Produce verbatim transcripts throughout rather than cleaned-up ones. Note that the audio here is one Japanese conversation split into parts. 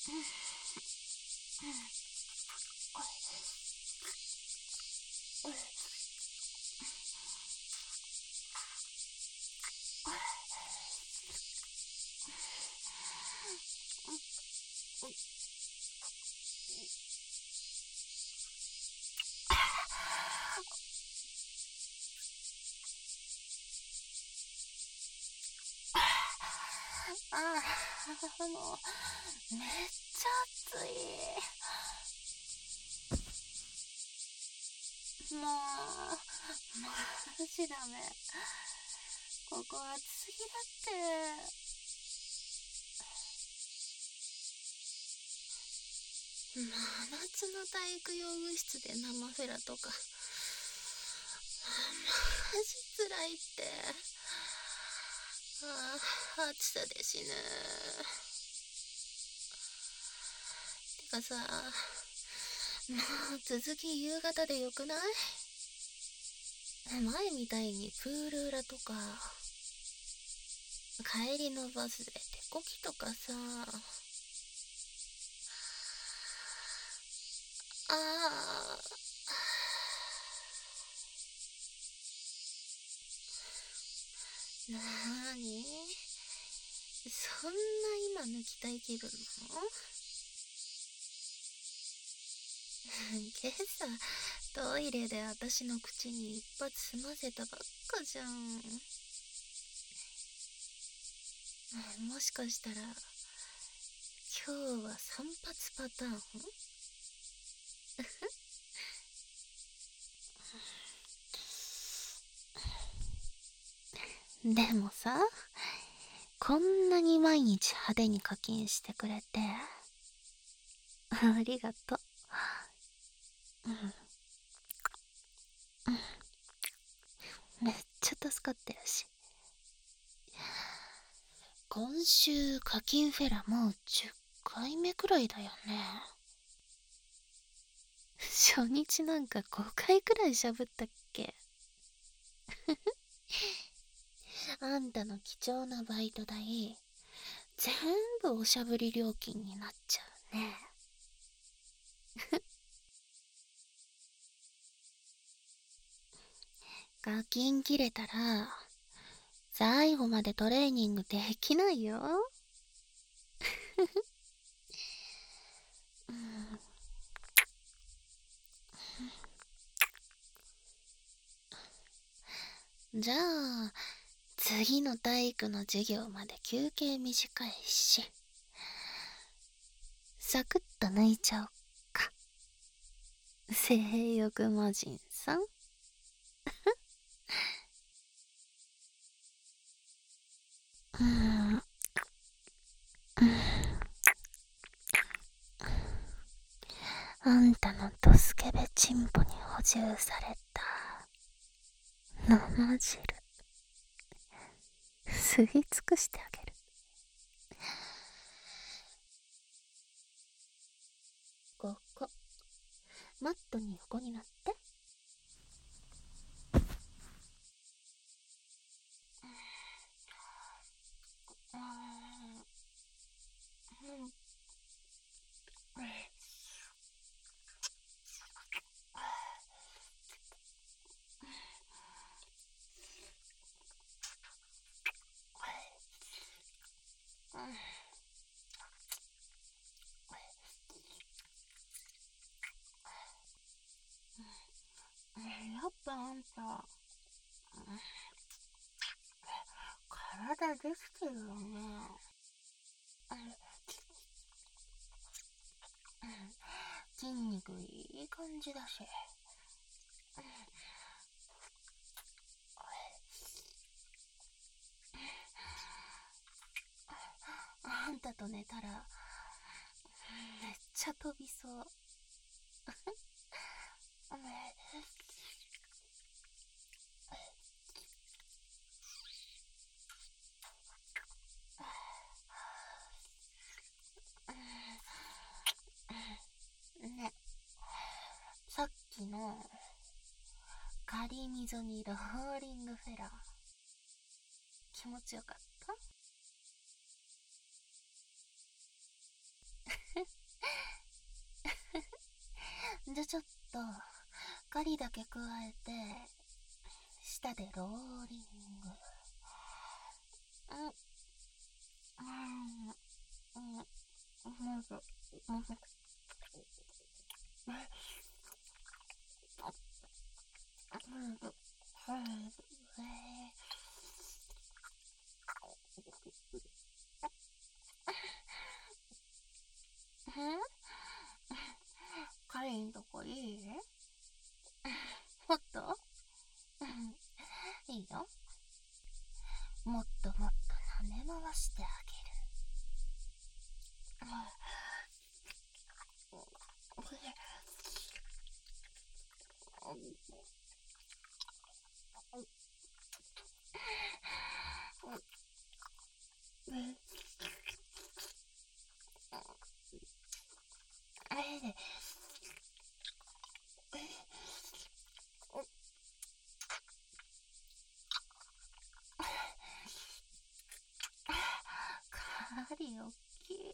ああ、もうめっちゃ暑い。もうマジダメ。ここ暑すぎだって。真夏の体育用具室で生フェラとかマジつらいって。ああ、暑さで死ぬ。てかさ、もう続き夕方でよくない？前みたいにプール裏とか帰りのバスで手こきとかさ、ああ、なーに？そんな今抜きたい気分なの？今朝トイレで私の口に一発済ませたばっかじゃん。もしかしたら今日は三発パターン？でもさ、こんなに毎日派手に課金してくれてありがとう。うん、うん、めっちゃ助かってるし。今週課金フェラもうじゅっかいめくらいだよね。初日なんかごかいくらいしゃぶったっけ？あんたの貴重なバイト代全部おしゃぶり料金になっちゃうね。課金切れたら最後までトレーニングできないよ。じゃあ次の体育の授業まで休憩短いし、サクッと抜いちゃおっか。性欲魔人さん。うーん、あんたのドスケベチンポに補充された生汁吸い尽くしてあげる。ここマットに横になって。やっぱあんた体できてるよね。筋肉いい感じだし。あんたと寝たらめっちゃ飛びそう。ね、さっきの仮溝にローリングフェラ気持ちよかった？ じゃちょっとガリだけ加えて舌でローリング。うんうんうんうんうんカリンとこいい？もっといいよ。もっともっと舐め回してあげる。カリンおっきい。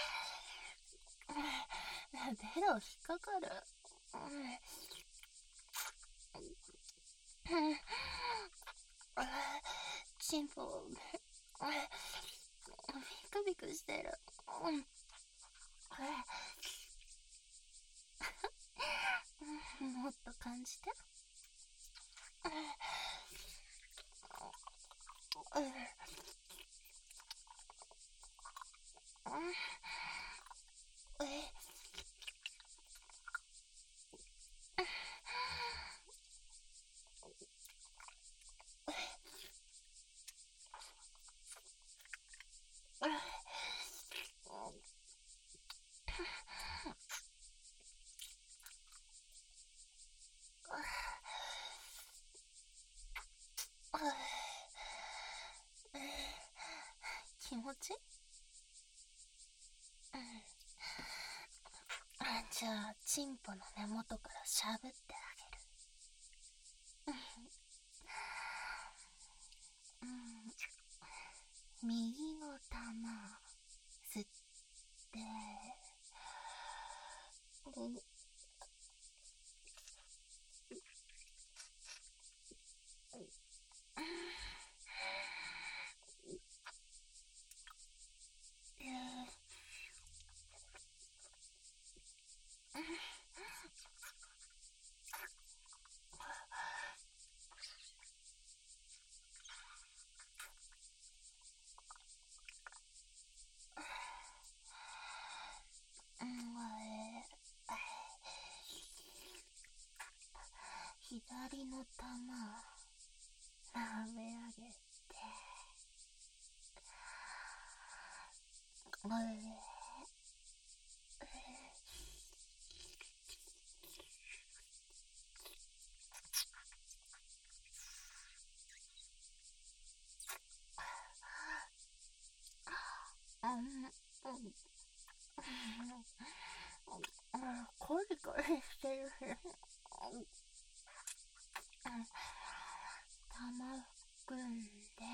ベロ引っかかる。チンポビクビクしてる。もっと感じて。気持ちいい？じゃあチンポの根元からしゃぶってあげる。右の玉吸って左の玉舐め上げて、コリコリしてる。玉含んで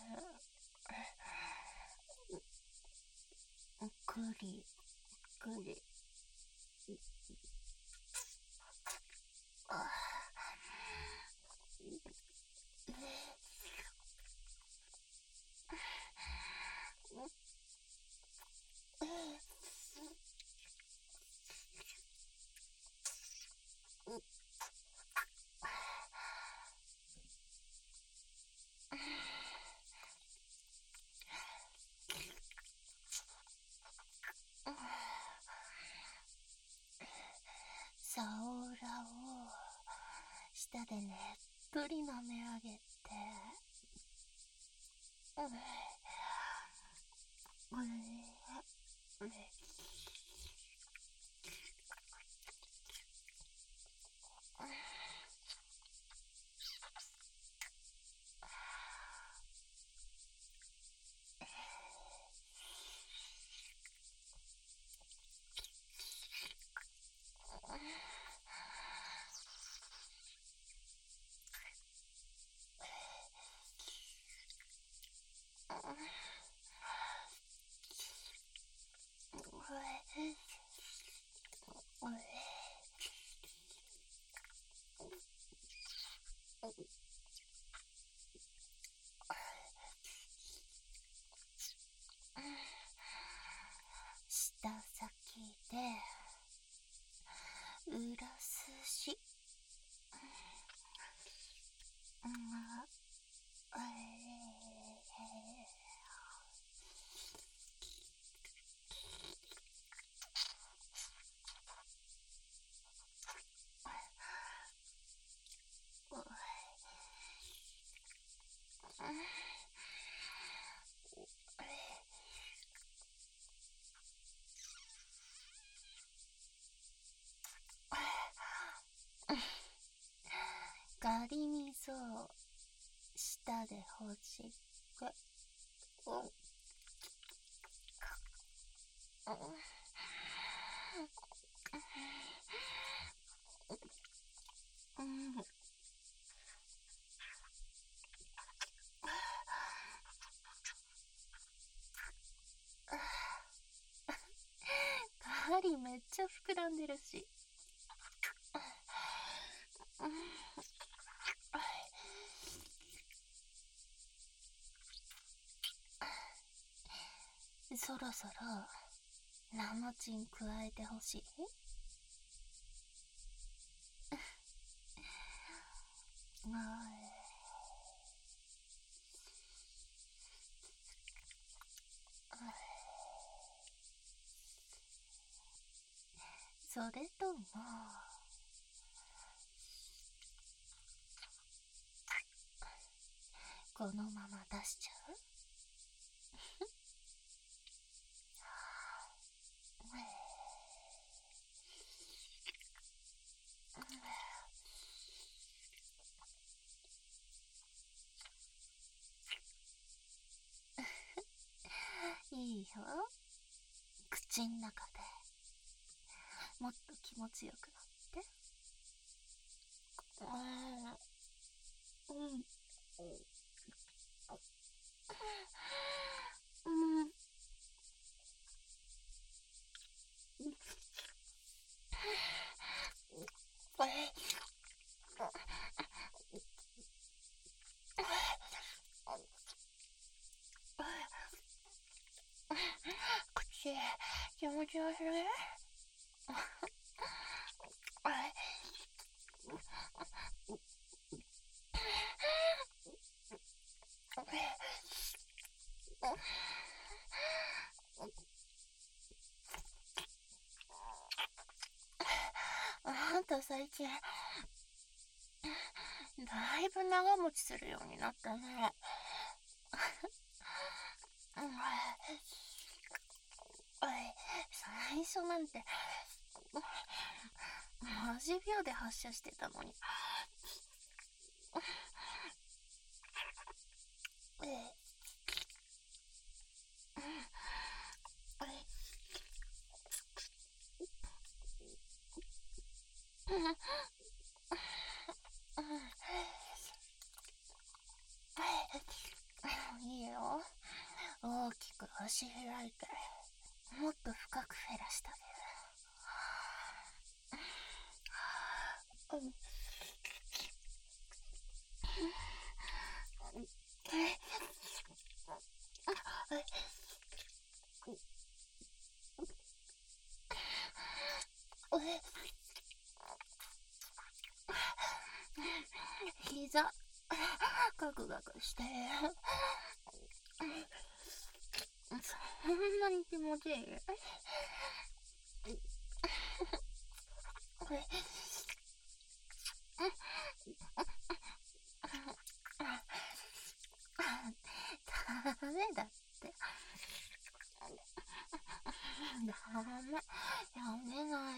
くりくり。サオラを舌でねっぷり舐め上げて、 舌でほじく。うんうんうん針めっちゃ膨らんでるし。そろそろ生チン加えてほしい。それともこのまま出しちゃう？いいよ。口ん中でもっと気持ちよくなって。うんうんうん口気持ちよすぎ。あんた最近だいぶ長持ちするようになったね。最初なんてマジ秒で発射してたのに。いいよ。大きく足開いて、もっと深く減らしてあげる。膝ガクガクして。そんなに気持ちいい？ダメだって。ダメ。やめない。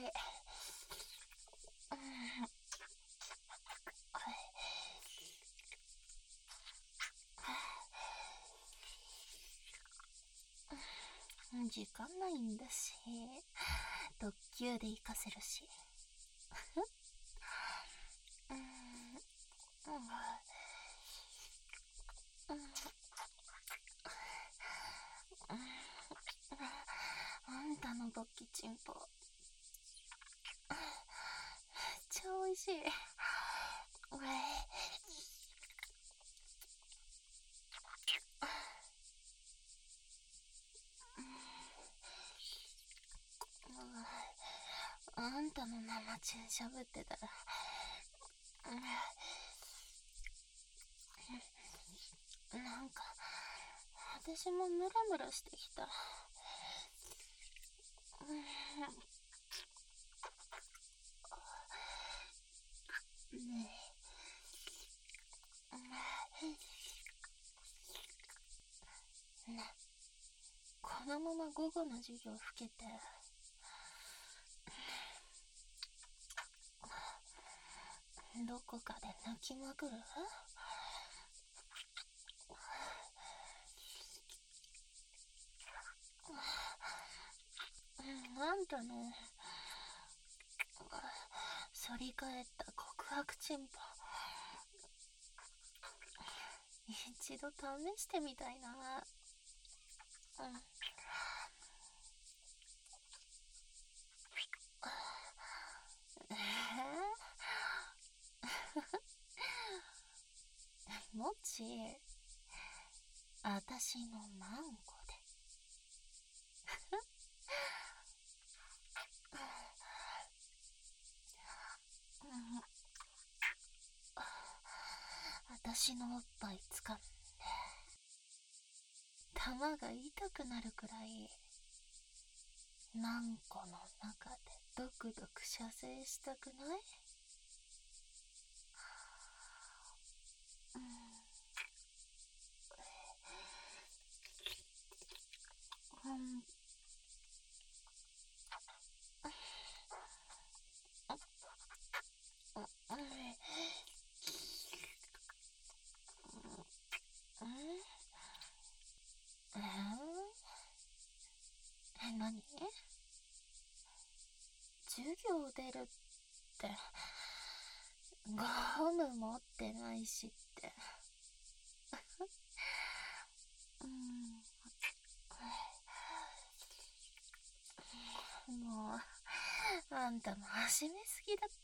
時間ないんだし、特急で行かせるし。あんたのドッキチンポめっちゃ美味しい。あんたの生チンしゃぶってたらなんか私もムラムラしてきた。ねえねえ、このまま午後の授業吹けてどこかで泣きまくる？ んたの反り返った告白チンポ一度試してみたいな。うん。えー、もちあたしのマンコであたしのおっぱいつかんで玉が痛くなるくらいマンコの中でドクドク射精したくない？うん、うんえー、え、なに？授業出るってゴム持ってないしってうん、もうあんたも始めすぎだって。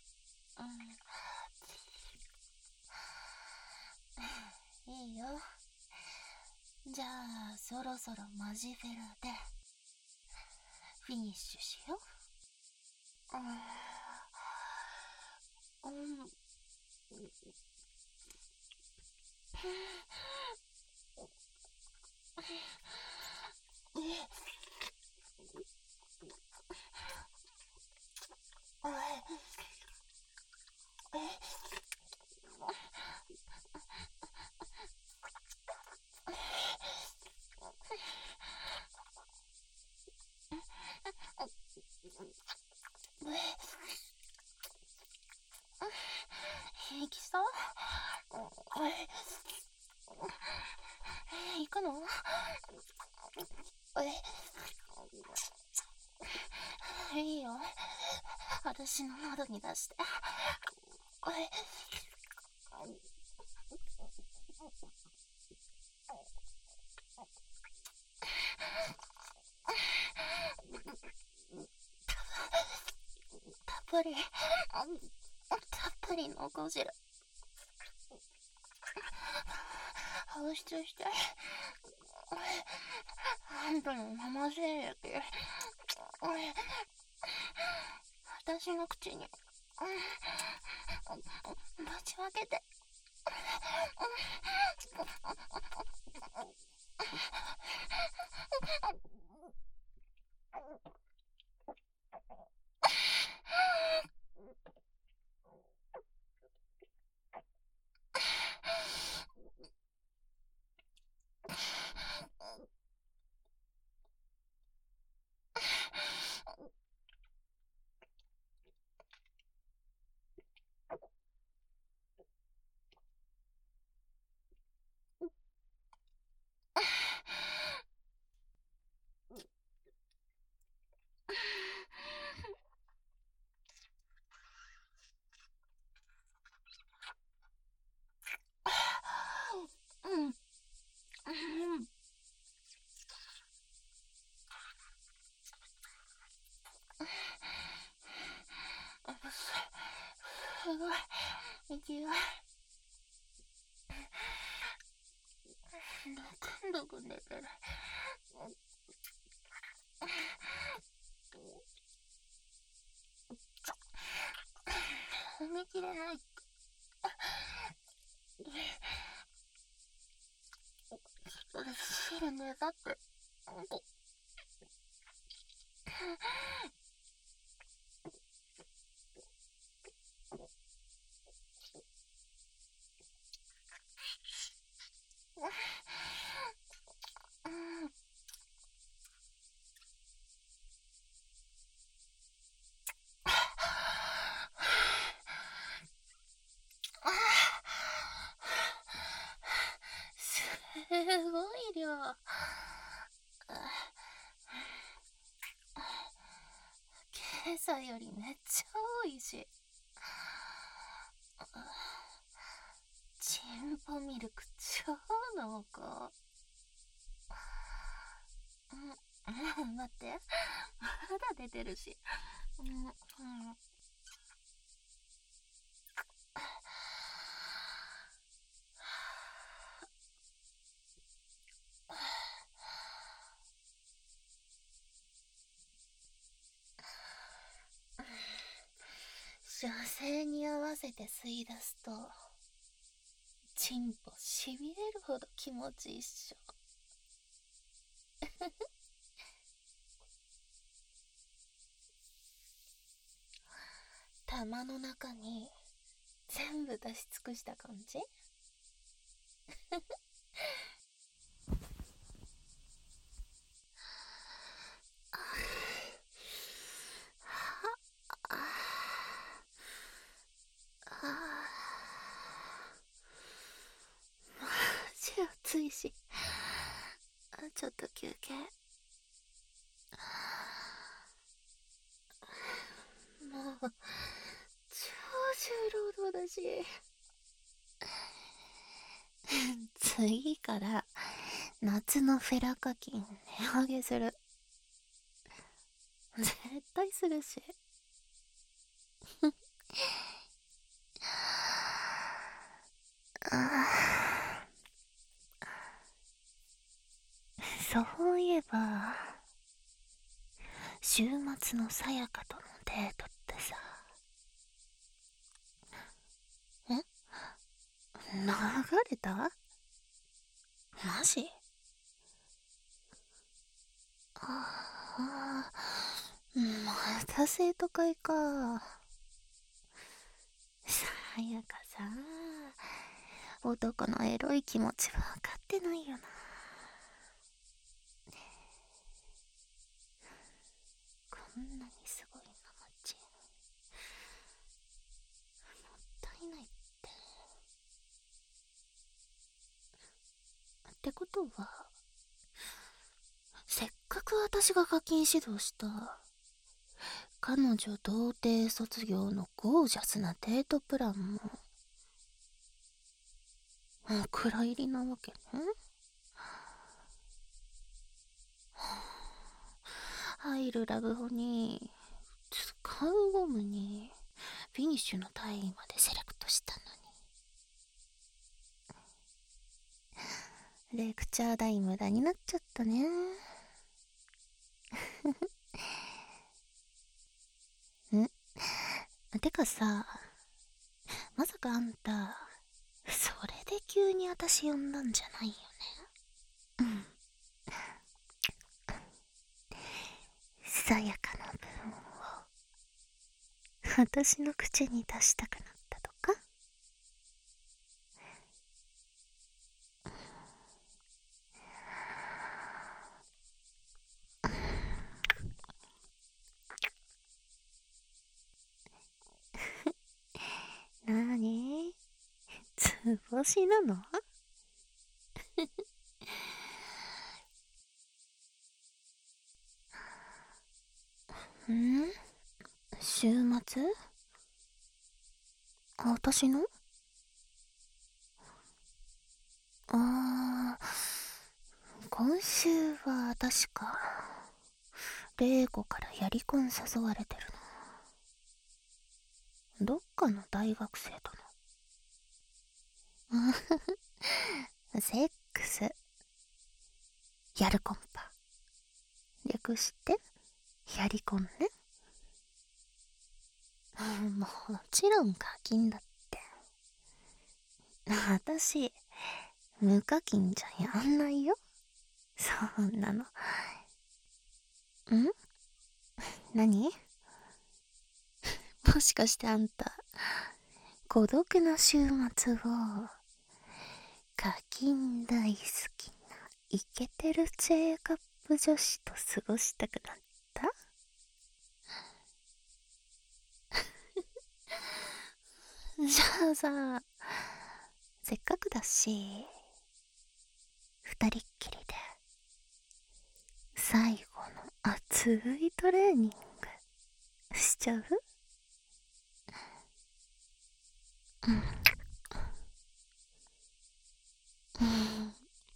うん、いいよ。じゃあそろそろマジフェラでフィニッシュしよう。うん、うん、行きそう？行くの？いいよ。私の喉に出して。たっぷり、たっぷりのこ汁放出して。あんたのママ精液私の口にぶちまけて。うん、うん、すごい勢い。どくんどくん出てる。踏み切れない。汁ねだって。すごい量。 餌よりめっちゃ多いし。チンポミルク超濃厚。うん、待って。まだ出てるし。うん、うん。女性に合わせて吸い出すと、チンポしびれるほど気持ちいいっしょ。玉の中に全部出し尽くした感じ。マジ暑いし、ちょっと休憩。もう超重労働だし。次から夏のフェラ課金値上げする。絶対するし。そういえば、週末のさやかとのデートってさ、え流れた？マジ？ああ、また生徒会か。さやかさ、男のエロい気持ちは分かってないよな。こんなにすごいな、マッチ。もったいないって。ってことは、せっかく私が課金指導した彼女童貞卒業のゴージャスなデートプランもお蔵入りなわけね。入るラブホに使うゴムにフィニッシュの単位までセレクトしたのに、レクチャー代無駄になっちゃったね。んてかさ、まさかあんたそれで急に私呼んだんじゃないよね。うん。さやかな分を私の口に出したくなったとか？なーに？つぼしなの？ん？週末？あ、私の？あー、今週は確か玲子からやりこん誘われてるの。どっかの大学生との。セックスやるコンパ、略してやりこんね。もちろん課金だって。私無課金じゃやんないよ、そんなの。ん？何？もしかしてあんた孤独な週末を課金大好きなイケてる J カップ女子と過ごしたくなった？じゃあさ、せっかくだし二人っきりで最後の熱いトレーニングちゃう？うん。うん。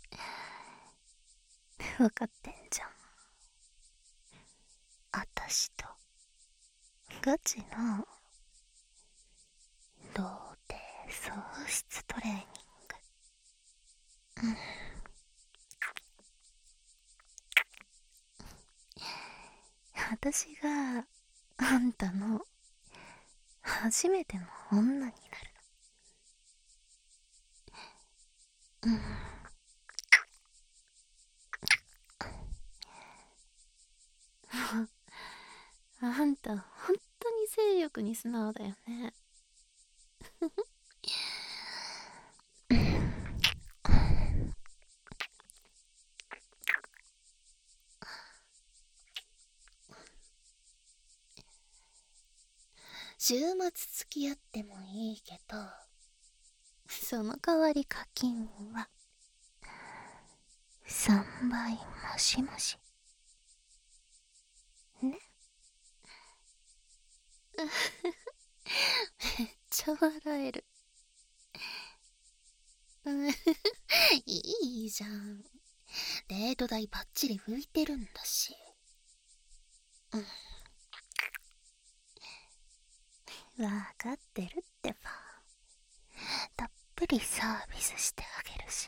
分かってんじゃん。あたしとガチの童貞喪失トレーニング。うん。私があんたの初めての女になるの。うん。あんた本当に性欲に素直だよね。週末付き合ってもいいけど、その代わり課金はさんばい増し増しね。めっちゃ笑える。いいじゃん。デート代バッチリ浮いてるんだし。うん。わかってるってば。たっぷりサービスしてあげるし。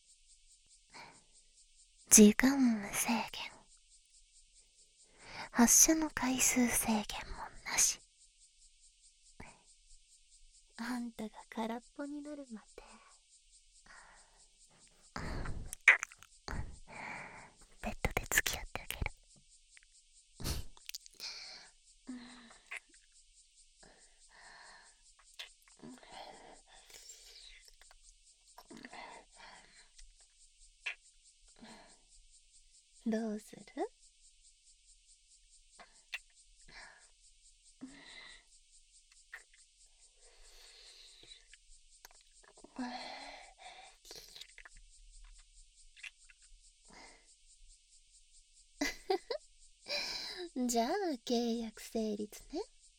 時間無制限。発射の回数制限もなし。あんたが空っぽになるまでベッドで付き合ってあげる。どうする？じゃあ契約成立ね。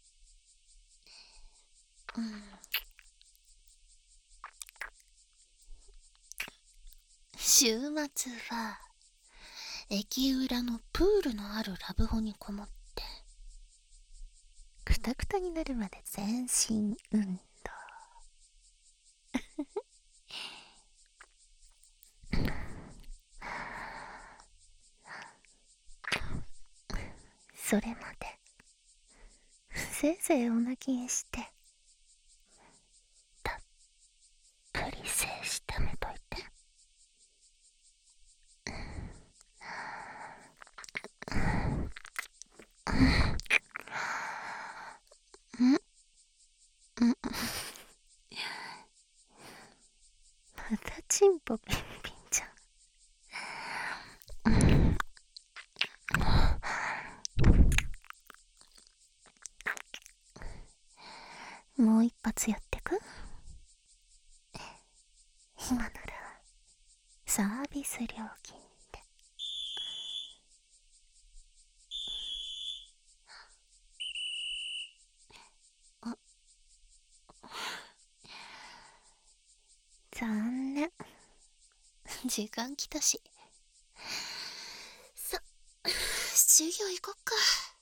うん。週末は駅裏のプールのあるラブホにこもってクタクタになるまで全身運動。それまでせいぜいお泣きしてたっぷり精子溜めといて。うんうん。またチンポピンピンじゃん。もう一発やってく？今ならサービス料金で。あ、残念。時間来たし。さ、授業行こっか。